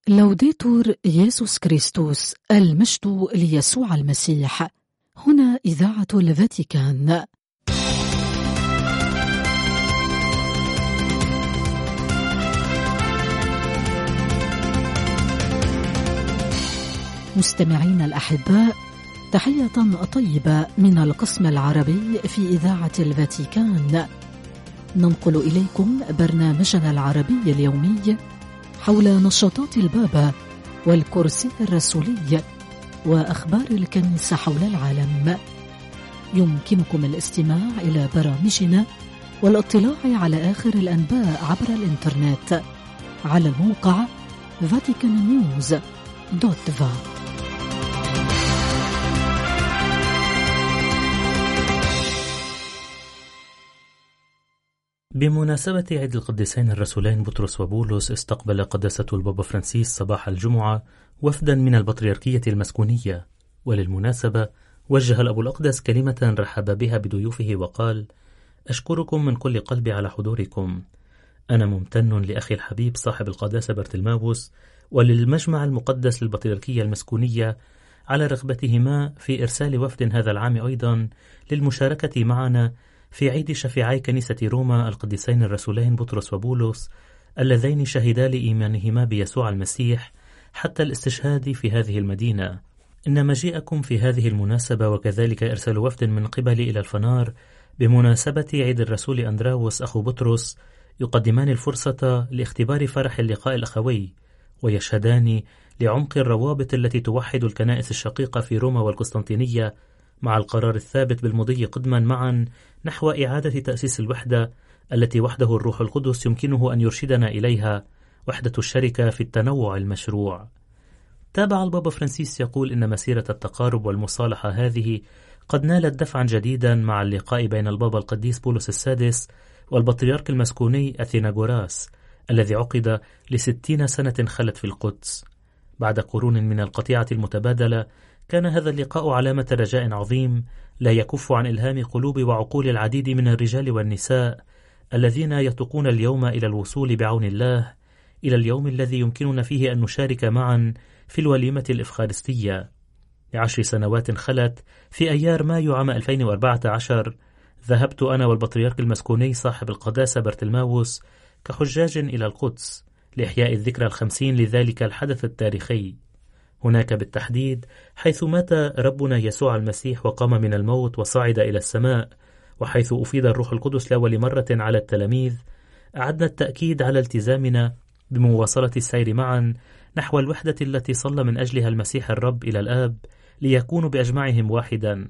لوديتور يسوع كريستوس، المجد ليسوع المسيح. هنا إذاعة الفاتيكان. مستمعين الأحباء، تحية طيبة من القسم العربي في إذاعة الفاتيكان. ننقل إليكم برنامجنا العربي اليومي حول نشاطات البابا والكرسي الرسولي وأخبار الكنيسة حول العالم. يمكنكم الاستماع إلى برامجنا والاطلاع على آخر الأنباء عبر الإنترنت على الموقع vaticannews.va. بمناسبة عيد القديسين الرسولين بطرس وبولس، استقبل قداسة البابا فرانسيس صباح الجمعة وفدا من البطريركية المسكونية، وللمناسبة وجه الأب الأقدس كلمة رحب بها بضيوفه وقال: أشكركم من كل قلبي على حضوركم. أنا ممتن لأخي الحبيب صاحب القداسة برتلماوس وللمجمع المقدس للبطريركية المسكونية على رغبتهما في إرسال وفد هذا العام أيضا للمشاركة معنا في عيد شفيعي كنيسة روما القديسين الرسولين بطرس وبولس اللذين شهدا لإيمانهما بيسوع المسيح حتى الاستشهاد في هذه المدينة. إن مجيئكم في هذه المناسبة وكذلك إرسال وفد من قبل إلى الفنار بمناسبة عيد الرسول أندراوس أخو بطرس يقدمان الفرصة لاختبار فرح اللقاء الأخوي، ويشهدان لعمق الروابط التي توحد الكنائس الشقيقة في روما والقسطنطينية مع القرار الثابت بالمضي قدما معا نحو إعادة تأسيس الوحدة التي وحده الروح القدس يمكنه أن يرشدنا إليها، وحدة الشركة في التنوع المشروع. تابع البابا فرانسيس يقول إن مسيرة التقارب والمصالحة هذه قد نالت دفعا جديدا مع اللقاء بين البابا القديس بولس السادس والبطريرك المسكوني أثيناغوراس الذي عقد ل60 سنة خلت في القدس. بعد قرون من القطيعة المتبادلة، كان هذا اللقاء علامة رجاء عظيم لا يكف عن إلهام قلوب وعقول العديد من الرجال والنساء الذين يتقون اليوم إلى الوصول بعون الله إلى اليوم الذي يمكننا فيه أن نشارك معا في الوليمة الإفخارستية. ل10 سنوات خلت، في أيار مايو عام 2014 ذهبت أنا والبطريرك المسكوني صاحب القداسة برتلماوس كحجاج إلى القدس لإحياء الذكرى 50 لذلك الحدث التاريخي. هناك بالتحديد حيث مات ربنا يسوع المسيح وقام من الموت وصعد إلى السماء، وحيث أفيض الروح القدس لأول مرة على التلاميذ، أعدنا التأكيد على التزامنا بمواصلة السير معا نحو الوحدة التي صلى من أجلها المسيح الرب إلى الآب ليكونوا بأجمعهم واحدا.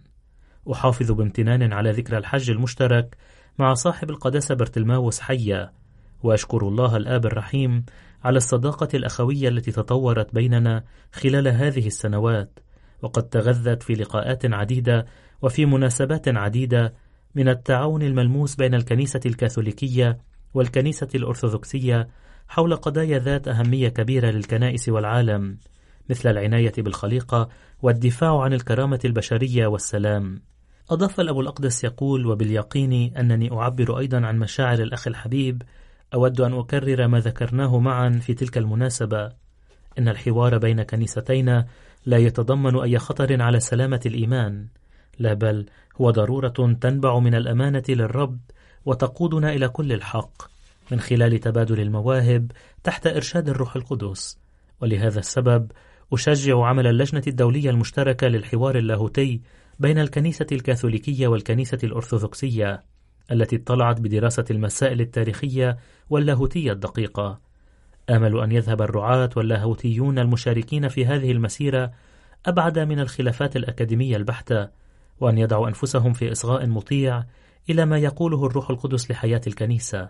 أحافظ بامتنان على ذكرى الحج المشترك مع صاحب القداسة برتلماوس حيا، وأشكر الله الآب الرحيم على الصداقة الأخوية التي تطورت بيننا خلال هذه السنوات، وقد تغذت في لقاءات عديدة وفي مناسبات عديدة من التعاون الملموس بين الكنيسة الكاثوليكية والكنيسة الأرثوذكسية حول قضايا ذات أهمية كبيرة للكنائس والعالم، مثل العناية بالخليقة والدفاع عن الكرامة البشرية والسلام. أضاف الأب الأقدس يقول: وباليقين أنني أعبر أيضا عن مشاعر الأخ الحبيب. أود أن أكرر ما ذكرناه معا في تلك المناسبة، إن الحوار بين كنيستينا لا يتضمن أي خطر على سلامة الإيمان، لا بل هو ضرورة تنبع من الأمانة للرب وتقودنا إلى كل الحق من خلال تبادل المواهب تحت إرشاد الروح القدس. ولهذا السبب أشجع عمل اللجنة الدولية المشتركة للحوار اللاهوتي بين الكنيسة الكاثوليكية والكنيسة الأرثوذكسية التي اطلعت بدراسة المسائل التاريخية واللاهوتية الدقيقة. آمل أن يذهب الرعاة واللاهوتيون المشاركين في هذه المسيرة أبعد من الخلافات الأكاديمية البحتة، وأن يضعوا أنفسهم في إصغاء مطيع إلى ما يقوله الروح القدس لحياة الكنيسة،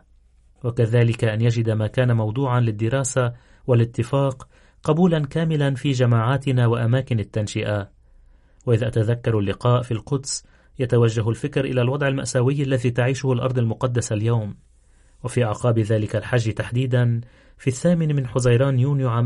وكذلك أن يجد ما كان موضوعا للدراسة والاتفاق قبولا كاملا في جماعاتنا وأماكن التنشئة. وإذا أتذكر اللقاء في القدس يتوجه الفكر إلى الوضع المأساوي الذي تعيشه الأرض المقدسة اليوم. وفي أعقاب ذلك الحج تحديدا في 8 حزيران يونيو عام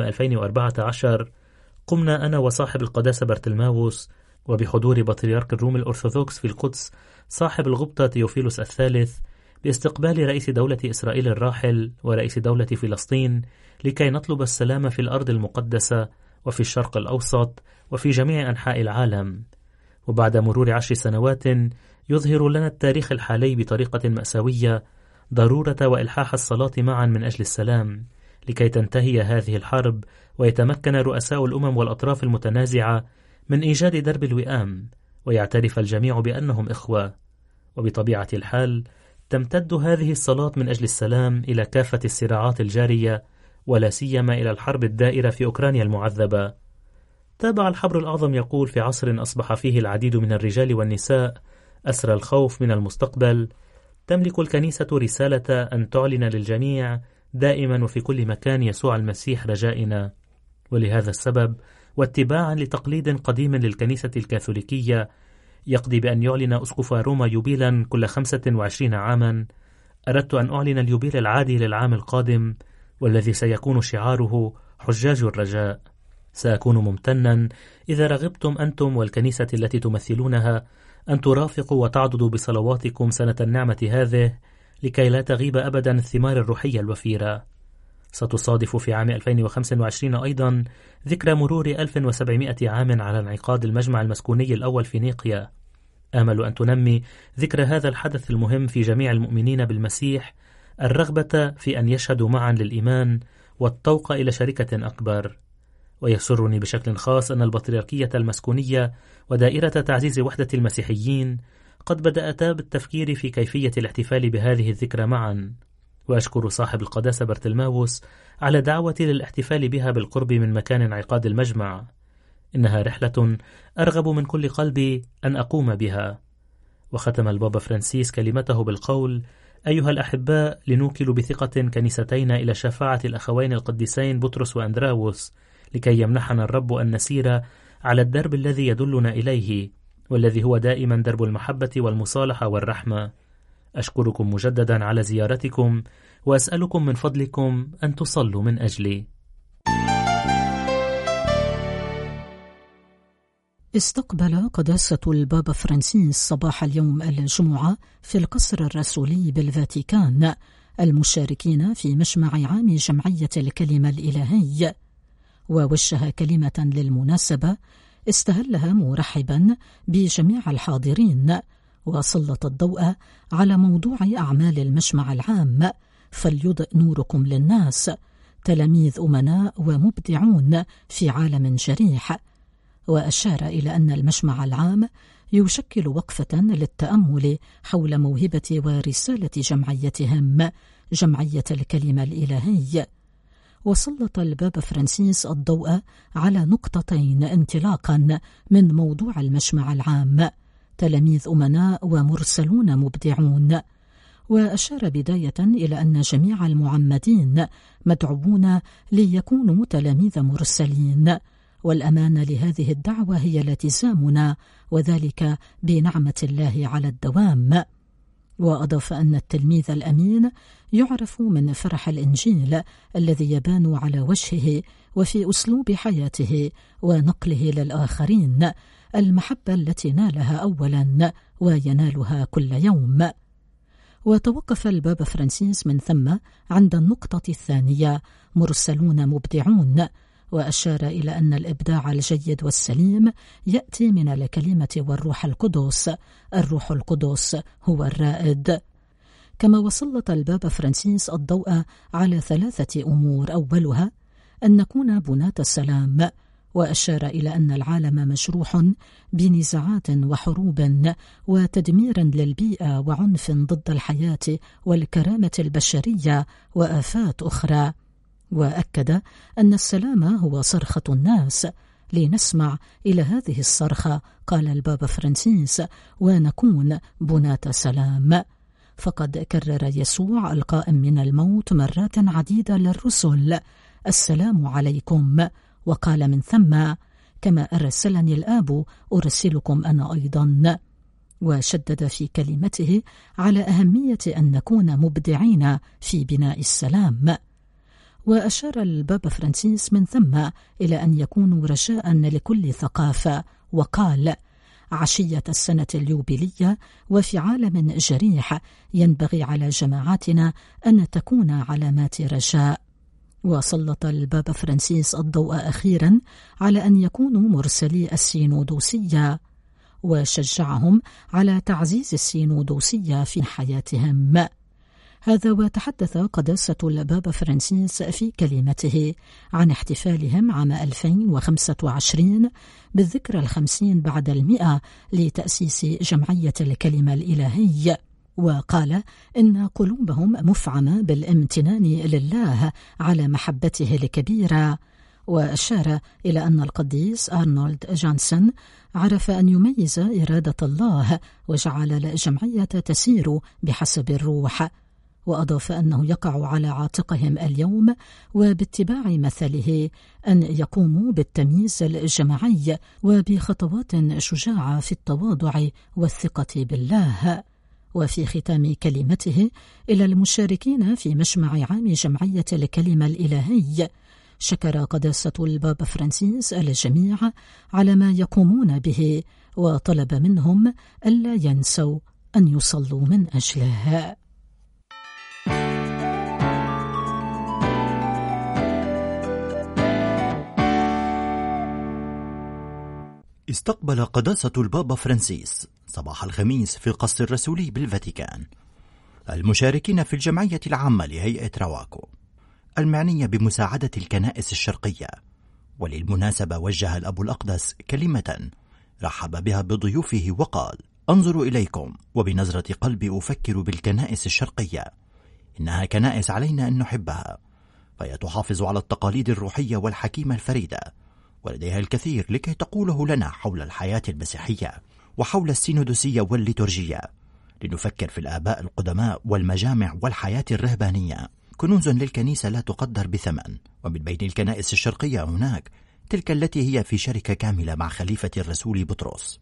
2014 قمنا أنا وصاحب القداسة برتلماوس وبحضور بطريرك الروم الأرثوذكس في القدس صاحب الغبطة تيوفيلوس الثالث باستقبال رئيس دولة إسرائيل الراحل ورئيس دولة فلسطين لكي نطلب السلام في الأرض المقدسة وفي الشرق الأوسط وفي جميع أنحاء العالم. وبعد مرور 10 سنوات يظهر لنا التاريخ الحالي بطريقة مأساوية ضرورة وإلحاح الصلاة معا من أجل السلام لكي تنتهي هذه الحرب ويتمكن رؤساء الأمم والأطراف المتنازعة من إيجاد درب الوئام ويعترف الجميع بأنهم إخوة. وبطبيعة الحال تمتد هذه الصلاة من أجل السلام إلى كافة الصراعات الجارية ولا سيما إلى الحرب الدائرة في أوكرانيا المعذبة. تابع الحبر الأعظم يقول: في عصر أصبح فيه العديد من الرجال والنساء أسرى الخوف من المستقبل، تملك الكنيسة رسالة أن تعلن للجميع دائما وفي كل مكان يسوع المسيح رجائنا. ولهذا السبب واتباعا لتقليد قديم للكنيسة الكاثوليكية يقضي بأن يعلن أسقف روما يوبيلا كل 25 عاما، أردت أن أعلن اليوبيل العادي للعام القادم والذي سيكون شعاره حجاج الرجاء. سأكون ممتنا إذا رغبتم أنتم والكنيسة التي تمثلونها أن ترافقوا وتعضدوا بصلواتكم سنة النعمة هذه لكي لا تغيب أبدا الثمار الروحية الوفيرة. ستصادف في عام 2025 أيضا ذكرى مرور 1700 عام على انعقاد المجمع المسكوني الأول في نيقيا. آمل أن تنمي ذكرى هذا الحدث المهم في جميع المؤمنين بالمسيح الرغبة في أن يشهدوا معا للإيمان والطوق إلى شركة أكبر. ويسرني بشكل خاص أن البطريركية المسكونية ودائرة تعزيز وحدة المسيحيين قد بدأتا بالتفكير في كيفية الاحتفال بهذه الذكرى معا. وأشكر صاحب القداسة برتلماوس على دعوتي للاحتفال بها بالقرب من مكان انعقاد المجمع. إنها رحلة أرغب من كل قلبي أن أقوم بها. وختم البابا فرانسيس كلمته بالقول: أيها الأحباء، لنوكل بثقة كنيستينا إلى شفاعة الأخوين القديسين بطرس وأندراوس لكي يمنحنا الرب أن نسير على الدرب الذي يدلنا إليه، والذي هو دائما درب المحبة والمصالحة والرحمة. أشكركم مجددا على زيارتكم وأسألكم من فضلكم أن تصلوا من أجلي. استقبل قداسة البابا فرانسيس صباح اليوم الجمعة في القصر الرسولي بالفاتيكان المشاركين في مجمع عام جمعية الكلمة الإلهي، ووجه كلمة للمناسبة استهلها مرحبا بجميع الحاضرين، وسلط الضوء على موضوع أعمال المجمع العام فليضئ نوركم للناس، تلاميذ أمناء ومبدعون في عالم جريح. وأشار إلى أن المجمع العام يشكل وقفة للتأمل حول موهبة ورسالة جمعيتهم، جمعية الكلمة الإلهي. وسلط البابا فرانسيس الضوء على نقطتين انطلاقا من موضوع المجمع العام: تلاميذ أمناء ومرسلون مبدعون. وأشار بداية إلى أن جميع المعمدين مدعوون ليكونوا تلاميذ مرسلين، والأمانة لهذه الدعوة هي التزامنا، وذلك بنعمة الله على الدوام. وأضاف أن التلميذ الأمين يعرف من فرح الإنجيل الذي يبان على وجهه وفي أسلوب حياته ونقله للآخرين، المحبة التي نالها أولا وينالها كل يوم. وتوقف البابا فرانسيس من ثم عند النقطة الثانية: مرسلون مبدعون، وأشار إلى أن الإبداع الجيد والسليم يأتي من الكلمة والروح القدس، الروح القدس هو الرائد. كما وسلط البابا فرانسيس الضوء على 3 أمور: أولها أن نكون بناة السلام، وأشار إلى أن العالم مجروح بنزاعات وحروب وتدمير للبيئة وعنف ضد الحياة والكرامة البشرية وآفات أخرى. وأكد أن السلام هو صرخة الناس، لنسمع إلى هذه الصرخة، قال البابا فرانسيس، ونكون بناة سلام. فقد كرر يسوع القائم من الموت مرات عديدة للرسل: السلام عليكم، وقال من ثم: كما أرسلني الآب أرسلكم أنا أيضا. وشدد في كلمته على أهمية أن نكون مبدعين في بناء السلام. وأشار البابا فرانسيس من ثم إلى أن يكونوا رجاء لكل ثقافة، وقال: عشية السنة اليوبيلية وفي عالم جريح ينبغي على جماعاتنا أن تكون علامات رجاء. وسلط البابا فرانسيس الضوء أخيرا على أن يكونوا مرسلي السينودوسية، وشجعهم على تعزيز السينودوسية في حياتهم. هذا وتحدث قداسة البابا فرانسيس في كلمته عن احتفالهم عام 2025 بالذكرى 50 بعد 100 لتأسيس جمعية الكلمة الإلهي، وقال إن قلوبهم مفعمة بالامتنان لله على محبته الكبيرة، وأشار إلى أن القديس أرنولد جانسون عرف أن يميز إرادة الله وجعل الجمعية تسير بحسب الروح، وأضاف أنه يقع على عاتقهم اليوم وباتباع مثله أن يقوموا بالتمييز الجماعي وبخطوات شجاعة في التواضع والثقة بالله. وفي ختام كلمته إلى المشاركين في مجمع عام جمعية الكلمة الإلهي، شكر قداسة البابا فرانسيس الجميع على ما يقومون به، وطلب منهم ألا ينسوا أن يصلوا من أجله. استقبل قداسة البابا فرانسيس صباح الخميس في القصر الرسولي بالفاتيكان المشاركين في الجمعية العامة لهيئة رواكو المعنية بمساعدة الكنائس الشرقية. وللمناسبة وجه الأب الأقدس كلمة رحب بها بضيوفه وقال: أنظر إليكم وبنظرة قلبي أفكر بالكنائس الشرقية، إنها كنائس علينا أن نحبها، فهي تحافظ على التقاليد الروحية والحكيمة الفريدة، ولديها الكثير لكي تقوله لنا حول الحياة المسيحية وحول السينودوسية والليتورجية، لنفكر في الآباء القدماء والمجامع والحياة الرهبانية، كنوز للكنيسة لا تقدر بثمن. ومن بين الكنائس الشرقية هناك تلك التي هي في شركة كاملة مع خليفة الرسول بطرس،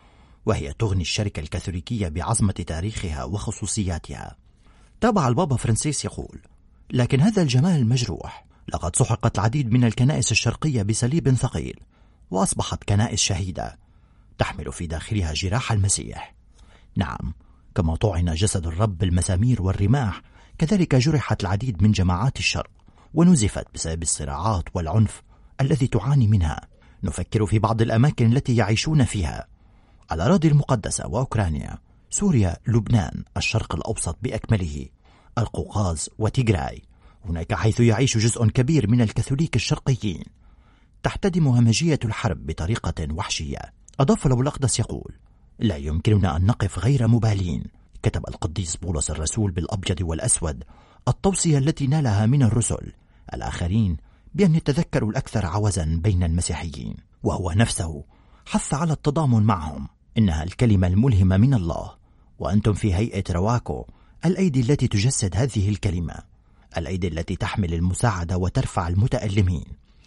وهي تغني الشركة الكاثوليكية بعظمة تاريخها وخصوصياتها. تابع البابا فرانسيس يقول: لكن هذا الجمال مجروح، لقد سحقت العديد من الكنائس الشرقية بصليب ثقيل، وأصبحت كنائس شهيدة تحمل في داخلها جراح المسيح. نعم، كما طعن جسد الرب بالمسامير والرماح، كذلك جرحت العديد من جماعات الشرق ونزفت بسبب الصراعات والعنف الذي تعاني منها. نفكر في بعض الأماكن التي يعيشون فيها: الأراضي المقدسة وأوكرانيا، سوريا، لبنان، الشرق الأوسط بأكمله، القوقاز وتيغراي. هناك حيث يعيش جزء كبير من الكاثوليك الشرقيين تحتدم همجية الحرب بطريقة وحشية. أضاف الأب الأقدس يقول: لا يمكننا أن نقف غير مبالين. كتب القديس بولس الرسول بالأبيض والأسود التوصية التي نالها من الرسل الآخرين بأن يتذكروا الأكثر عوزا بين المسيحيين، وهو نفسه حث على التضامن معهم. إنها الكلمة الملهمة من الله، وأنتم في هيئة رواكو الأيدي التي تجسد هذه الكلمة، الأيدي التي تحمل المساعدة وترفع المتألمين.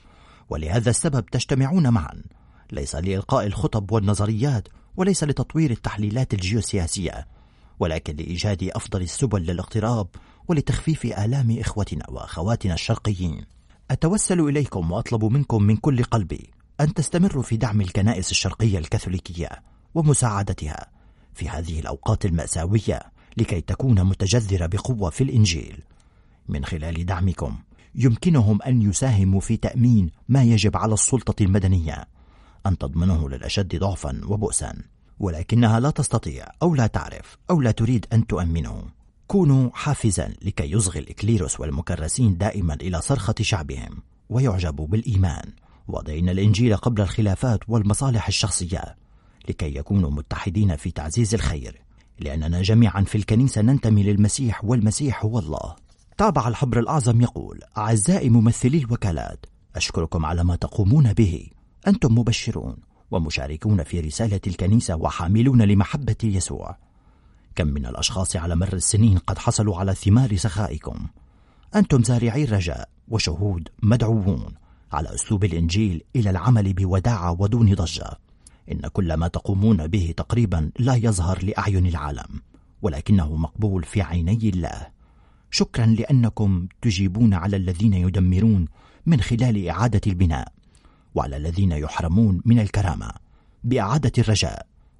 ولهذا السبب تجتمعون معا، ليس لإلقاء الخطب والنظريات، وليس لتطوير التحليلات الجيوسياسية، ولكن لإيجاد أفضل السبل للاقتراب ولتخفيف آلام إخوتنا وأخواتنا الشرقيين. أتوسل إليكم وأطلب منكم من كل قلبي أن تستمروا في دعم الكنائس الشرقية الكاثوليكية ومساعدتها في هذه الأوقات المأساوية لكي تكون متجذرة بقوة في الإنجيل. من خلال دعمكم يمكنهم أن يساهموا في تأمين ما يجب على السلطة المدنية أن تضمنه للأشد ضعفا وبؤسا، ولكنها لا تستطيع أو لا تعرف أو لا تريد أن تؤمنه. كونوا حافزا لكي يصغي الإكليروس والمكرسين دائما إلى صرخة شعبهم ويعجبوا بالإيمان، وضعين الإنجيل قبل الخلافات والمصالح الشخصية لكي يكونوا متحدين في تعزيز الخير، لأننا جميعا في الكنيسة ننتمي للمسيح والمسيح هو الله. تابع الحبر الأعظم يقول: أعزائي ممثلي الوكالات، أشكركم على ما تقومون به. أنتم مبشرون ومشاركون في رسالة الكنيسة وحاملون لمحبة يسوع. كم من الأشخاص على مر السنين قد حصلوا على ثمار سخائكم. أنتم زارعي الرجاء وشهود مدعوون على أسلوب الإنجيل إلى العمل بوداعة ودون ضجة. إن كل ما تقومون به تقريبا لا يظهر لأعين العالم، ولكنه مقبول في عيني الله. شكرا لأنكم تجيبون على الذين يدمرون من خلال إعادة البناء، وعلى الذين يحرمون من الكرامة بإعادة الرجاء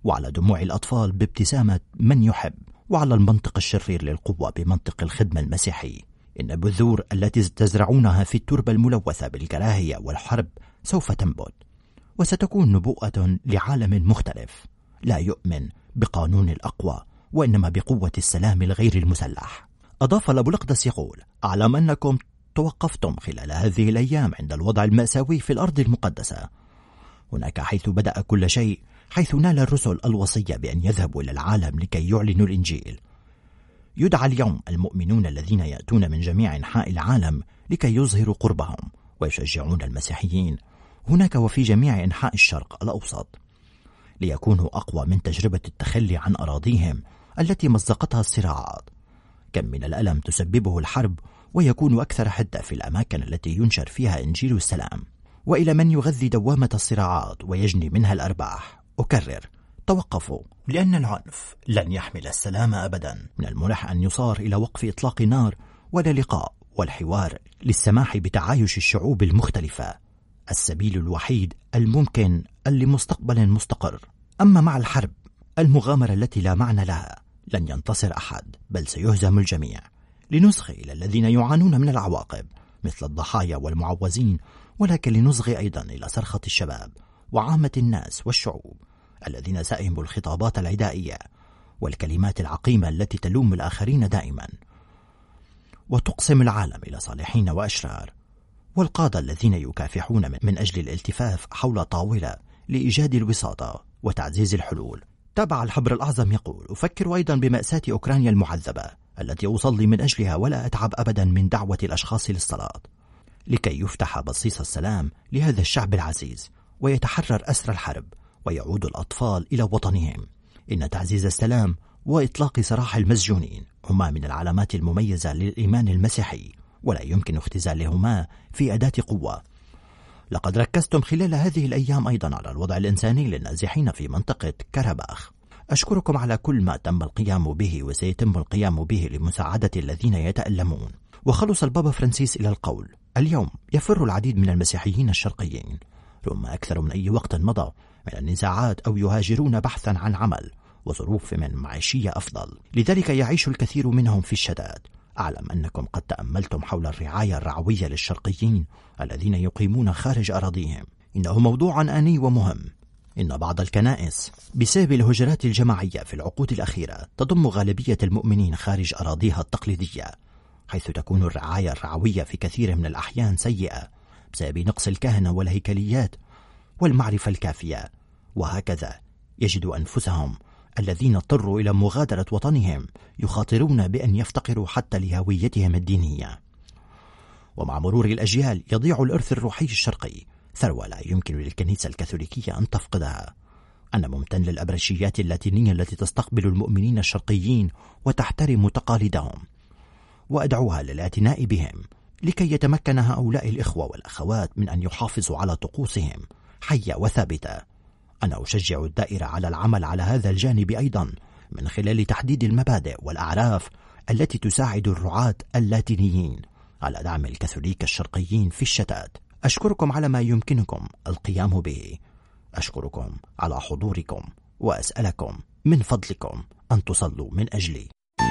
وعلى دموع الأطفال بابتسامة من يحب، وعلى المنطق الشرير للقوة بمنطق الخدمة المسيحي. إن البذور التي تزرعونها في التربة الملوثة بالكراهية والحرب سوف تنبت، وستكون نبوءة لعالم مختلف لا يؤمن بقانون الأقوى وإنما بقوة السلام الغير المسلح. أضاف الأبو الأقدس يقول: أعلم أنكم توقفتم خلال هذه الأيام عند الوضع المأساوي في الأرض المقدسة، هناك حيث بدأ كل شيء، حيث نال الرسل الوصية بأن يذهبوا إلى العالم لكي يعلنوا الإنجيل. يدعى اليوم المؤمنون الذين يأتون من جميع أنحاء العالم لكي يظهروا قربهم ويشجعون المسيحيين هناك وفي جميع أنحاء الشرق الأوسط، ليكونوا أقوى من تجربة التخلي عن أراضيهم التي مزقتها الصراعات. كم من الألم تسببه الحرب، ويكون أكثر حدة في الأماكن التي ينشر فيها إنجيل السلام. وإلى من يغذي دوامة الصراعات ويجني منها الأرباح، أكرر: توقفوا، لأن العنف لن يحمل السلام أبدا. من الملح أن يصار إلى وقف إطلاق نار ولا لقاء والحوار للسماح بتعايش الشعوب المختلفة، السبيل الوحيد الممكن لمستقبل مستقر. أما مع الحرب، المغامرة التي لا معنى لها، لن ينتصر أحد بل سيهزم الجميع. لنصغي إلى الذين يعانون من العواقب مثل الضحايا والمعوزين، ولكن لنصغي أيضا إلى صرخة الشباب وعامة الناس والشعوب الذين سئموا الخطابات العدائية والكلمات العقيمة التي تلوم الآخرين دائما وتقسم العالم إلى صالحين وأشرار، والقادة الذين يكافحون من أجل الالتفاف حول طاولة لإيجاد الوساطة وتعزيز الحلول. تابع الحبر الأعظم يقول: أفكر أيضا بمأساة أوكرانيا المعذبة التي أصلي من أجلها ولا أتعب أبدا من دعوة الأشخاص للصلاة لكي يفتح بصيص السلام لهذا الشعب العزيز ويتحرر أسر الحرب ويعود الأطفال إلى وطنهم. إن تعزيز السلام وإطلاق سراح المسجونين هما من العلامات المميزة للإيمان المسيحي، ولا يمكن اختزالهما في أداة قوة. لقد ركزتم خلال هذه الأيام أيضا على الوضع الإنساني للنازحين في منطقة كاراباخ. أشكركم على كل ما تم القيام به وسيتم القيام به لمساعدة الذين يتألمون. وخلص البابا فرانسيس إلى القول: اليوم يفر العديد من المسيحيين الشرقيين رغم أكثر من أي وقت مضى من النزاعات، أو يهاجرون بحثا عن عمل وظروف من معيشية أفضل، لذلك يعيش الكثير منهم في الشتات. أعلم أنكم قد تأملتم حول الرعاية الرعوية للشرقيين الذين يقيمون خارج أراضيهم. إنه موضوع آني ومهم. إن بعض الكنائس بسبب الهجرات الجماعية في العقود الأخيرة تضم غالبية المؤمنين خارج أراضيها التقليدية، حيث تكون الرعاية الرعوية في كثير من الأحيان سيئة بسبب نقص الكهنة والهيكليات والمعرفة الكافية. وهكذا يجد أنفسهم الذين اضطروا إلى مغادرة وطنهم يخاطرون بأن يفتقروا حتى لهويتهم الدينية. ومع مرور الأجيال يضيع الإرث الروحي الشرقي، ثروة لا يمكن للكنيسة الكاثوليكية أن تفقدها. أنا ممتن للأبرشيات اللاتينية التي تستقبل المؤمنين الشرقيين وتحترم تقاليدهم، وأدعوها للاعتناء بهم لكي يتمكن هؤلاء الإخوة والأخوات من أن يحافظوا على طقوسهم حية وثابتة. أنا أشجع الدائرة على العمل على هذا الجانب أيضا من خلال تحديد المبادئ والأعراف التي تساعد الرعاة اللاتينيين على دعم الكاثوليك الشرقيين في الشتات. أشكركم على ما يمكنكم القيام به، أشكركم على حضوركم، وأسألكم من فضلكم أن تصلوا من أجلي.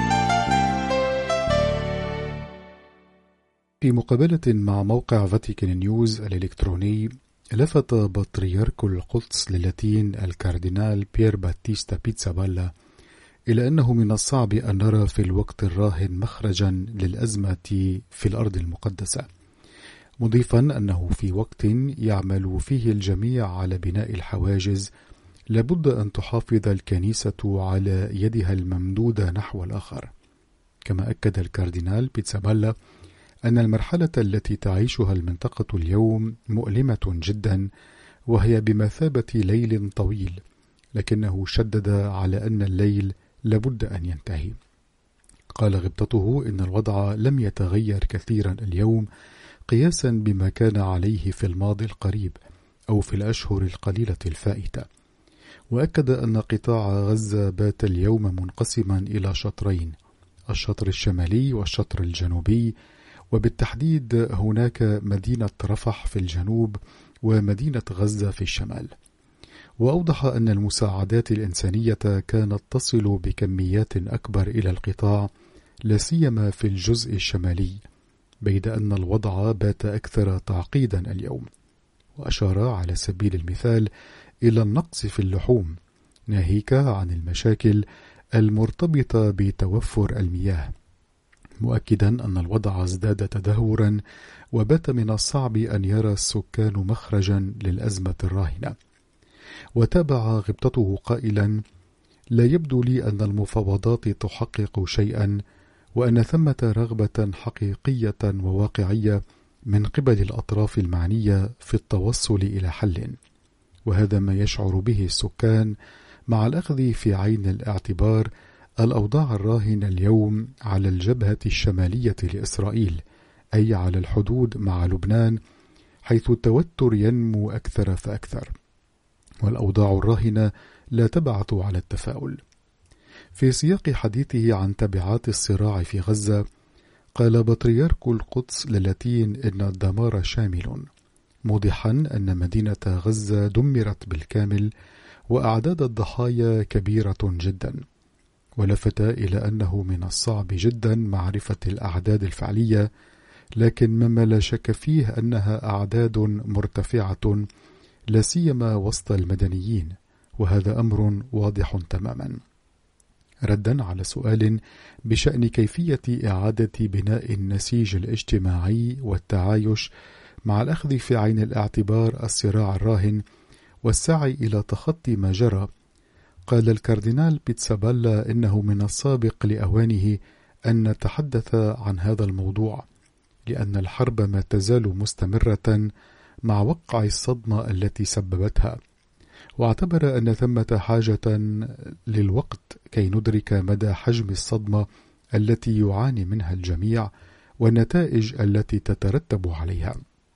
في مقابلة مع موقع فاتيكان نيوز الإلكتروني، لفت بطريرك القدس للاتين الكاردينال بيير باتيستا بيتزابالا إلى أنه من الصعب أن نرى في الوقت الراهن مخرجا للأزمة في الأرض المقدسة، مضيفا أنه في وقت يعمل فيه الجميع على بناء الحواجز لابد أن تحافظ الكنيسة على يدها الممدودة نحو الآخر. كما أكد الكاردينال بيتزابالا أن المرحلة التي تعيشها المنطقة اليوم مؤلمة جدا، وهي بمثابة ليل طويل، لكنه شدد على أن الليل لابد أن ينتهي. قال غبطته إن الوضع لم يتغير كثيرا اليوم قياسا بما كان عليه في الماضي القريب أو في الأشهر القليلة الفائتة، وأكد أن قطاع غزة بات اليوم منقسما إلى شطرين: الشطر الشمالي والشطر الجنوبي، وبالتحديد هناك مدينة رفح في الجنوب ومدينة غزة في الشمال. وأوضح أن المساعدات الإنسانية كانت تصل بكميات أكبر إلى القطاع، لا سيما في الجزء الشمالي، بيد أن الوضع بات أكثر تعقيدا اليوم. وأشار على سبيل المثال إلى النقص في اللحوم، ناهيك عن المشاكل المرتبطة بتوفر المياه، مؤكدا أن الوضع ازداد تدهورا وبات من الصعب أن يرى السكان مخرجا للأزمة الراهنة. وتابع غبطته قائلا: لا يبدو لي أن المفاوضات تحقق شيئا، وأن ثمة رغبة حقيقية وواقعية من قبل الأطراف المعنية في التوصل إلى حل، وهذا ما يشعر به السكان مع الأخذ في عين الاعتبار الأوضاع الراهنة اليوم على الجبهة الشمالية لإسرائيل، أي على الحدود مع لبنان، حيث التوتر ينمو أكثر فأكثر، والأوضاع الراهنة لا تبعث على التفاؤل. في سياق حديثه عن تبعات الصراع في غزة، قال بطريرك القدس للاتين إن الدمار شامل، موضحا أن مدينة غزة دمرت بالكامل وأعداد الضحايا كبيرة جدا، ولفت إلى أنه من الصعب جدا معرفة الأعداد الفعلية، لكن مما لا شك فيه أنها أعداد مرتفعة لا سيما وسط المدنيين، وهذا أمر واضح تماما. ردا على سؤال بشأن كيفية إعادة بناء النسيج الاجتماعي والتعايش مع الأخذ في عين الاعتبار الصراع الراهن والسعي إلى تخطي ما جرى، قال الكاردينال بيتسابالا إنه من السابق لأوانه أن نتحدث عن هذا الموضوع، لأن الحرب ما تزال مستمرة مع وقع الصدمة التي سببتها، واعتبر أن ثمة حاجة للوقت كي ندرك مدى حجم الصدمة التي يعاني منها الجميع والنتائج التي تترتب عليها.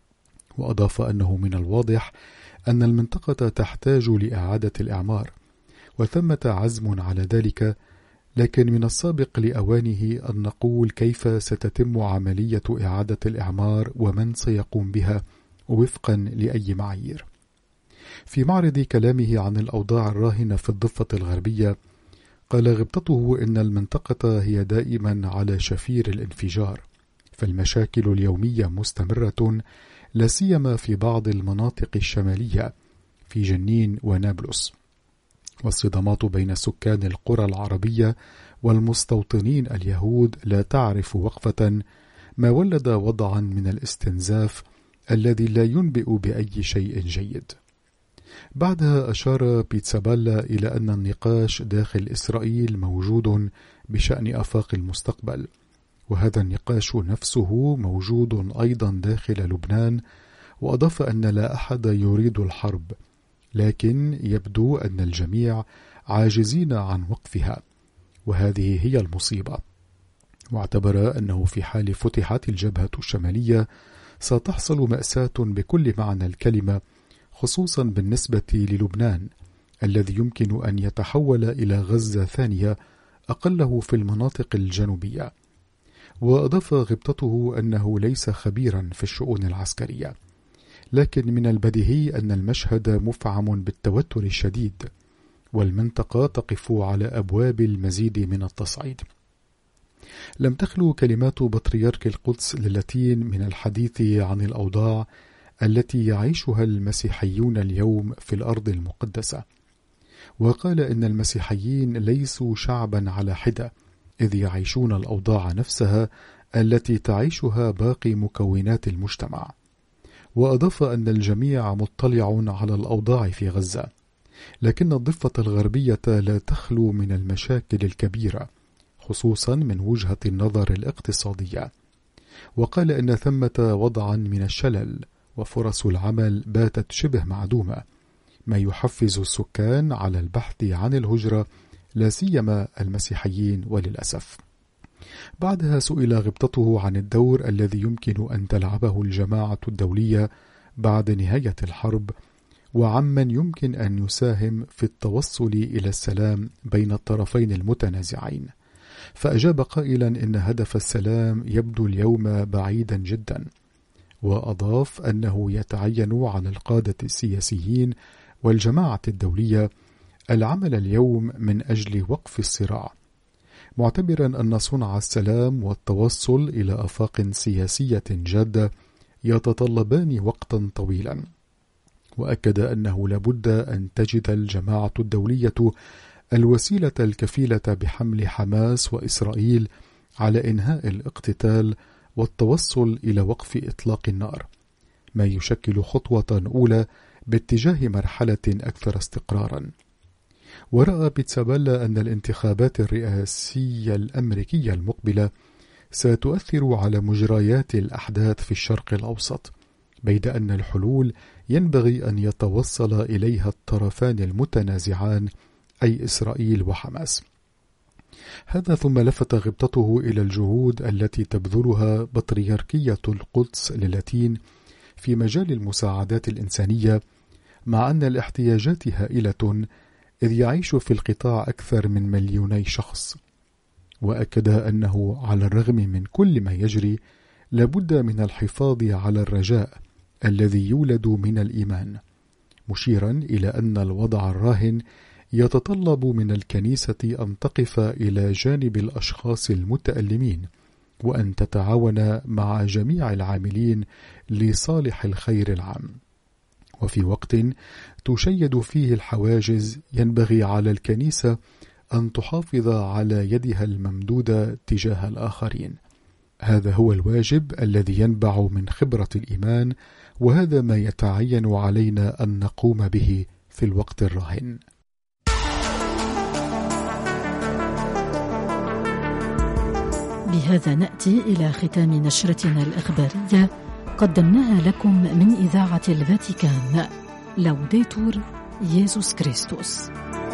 وأضاف أنه من الواضح أن المنطقة تحتاج لإعادة الإعمار، وثمة عزم على ذلك، لكن من السابق لأوانه أن نقول كيف ستتم عملية إعادة الإعمار ومن سيقوم بها وفقا لأي معايير. في معرض كلامه عن الأوضاع الراهنة في الضفة الغربية، قال غبطته إن المنطقة هي دائما على شفير الانفجار، فالمشاكل اليومية مستمرة، لا سيما في بعض المناطق الشمالية في جنين ونابلس، والصدامات بين سكان القرى العربية والمستوطنين اليهود لا تعرف وقفة، ما ولد وضعا من الاستنزاف الذي لا ينبئ بأي شيء جيد. بعدها أشار بيتسابالا إلى أن النقاش داخل إسرائيل موجود بشأن آفاق المستقبل، وهذا النقاش نفسه موجود أيضا داخل لبنان، وأضاف أن لا أحد يريد الحرب، لكن يبدو أن الجميع عاجزين عن وقفها، وهذه هي المصيبة. واعتبر أنه في حال فتحت الجبهة الشمالية ستحصل مأساة بكل معنى الكلمة، خصوصا بالنسبة للبنان الذي يمكن أن يتحول إلى غزة ثانية أقله في المناطق الجنوبية. وأضاف غبطته أنه ليس خبيرا في الشؤون العسكرية، لكن من البديهي أن المشهد مفعم بالتوتر الشديد، والمنطقة تقف على أبواب المزيد من التصعيد. لم تخلو كلمات بطريرك القدس للاتين من الحديث عن الأوضاع التي يعيشها المسيحيون اليوم في الأرض المقدسة، وقال إن المسيحيين ليسوا شعبا على حدة، إذ يعيشون الأوضاع نفسها التي تعيشها باقي مكونات المجتمع. وأضاف أن الجميع مطلع على الأوضاع في غزة، لكن الضفة الغربية لا تخلو من المشاكل الكبيرة، خصوصا من وجهة النظر الاقتصادية. وقال إن ثمة وضعا من الشلل، وفرص العمل باتت شبه معدومة، ما يحفز السكان على البحث عن الهجرة، لا سيما المسيحيين وللأسف. بعدها سئل غبطته عن الدور الذي يمكن أن تلعبه الجماعة الدولية بعد نهاية الحرب، وعمن يمكن أن يساهم في التوصل إلى السلام بين الطرفين المتنازعين، فأجاب قائلا إن هدف السلام يبدو اليوم بعيدا جدا. وأضاف أنه يتعين على القادة السياسيين والجماعة الدولية العمل اليوم من أجل وقف الصراع، معتبرا أن صنع السلام والتوصل إلى آفاق سياسية جادة يتطلبان وقتا طويلا. وأكد أنه لابد أن تجد الجماعة الدولية الوسيلة الكفيلة بحمل حماس وإسرائيل على إنهاء الاقتتال والتوصل إلى وقف إطلاق النار، ما يشكل خطوة أولى باتجاه مرحلة أكثر استقرارا. ورأى بيتسابالا أن الانتخابات الرئاسية الأمريكية المقبلة ستؤثر على مجريات الأحداث في الشرق الأوسط، بيد أن الحلول ينبغي أن يتوصل إليها الطرفان المتنازعان أي إسرائيل وحماس. هذا ثم لفت غبطته إلى الجهود التي تبذلها بطريركية القدس للاتين في مجال المساعدات الإنسانية، مع أن الاحتياجات هائلة إذ يعيش في القطاع أكثر من 2,000,000 شخص. وأكد أنه على الرغم من كل ما يجري لابد من الحفاظ على الرجاء الذي يولد من الإيمان، مشيرا إلى أن الوضع الراهن يتطلب من الكنيسة أن تقف إلى جانب الأشخاص المتألمين وأن تتعاون مع جميع العاملين لصالح الخير العام. وفي وقت تشيد فيه الحواجز ينبغي على الكنيسة أن تحافظ على يدها الممدودة تجاه الآخرين. هذا هو الواجب الذي ينبع من خبرة الإيمان، وهذا ما يتعين علينا أن نقوم به في الوقت الراهن. بهذا نأتي إلى ختام نشرتنا الإخبارية قدمناها لكم من إذاعة الفاتيكان. لوديتور يسوع كريستوس.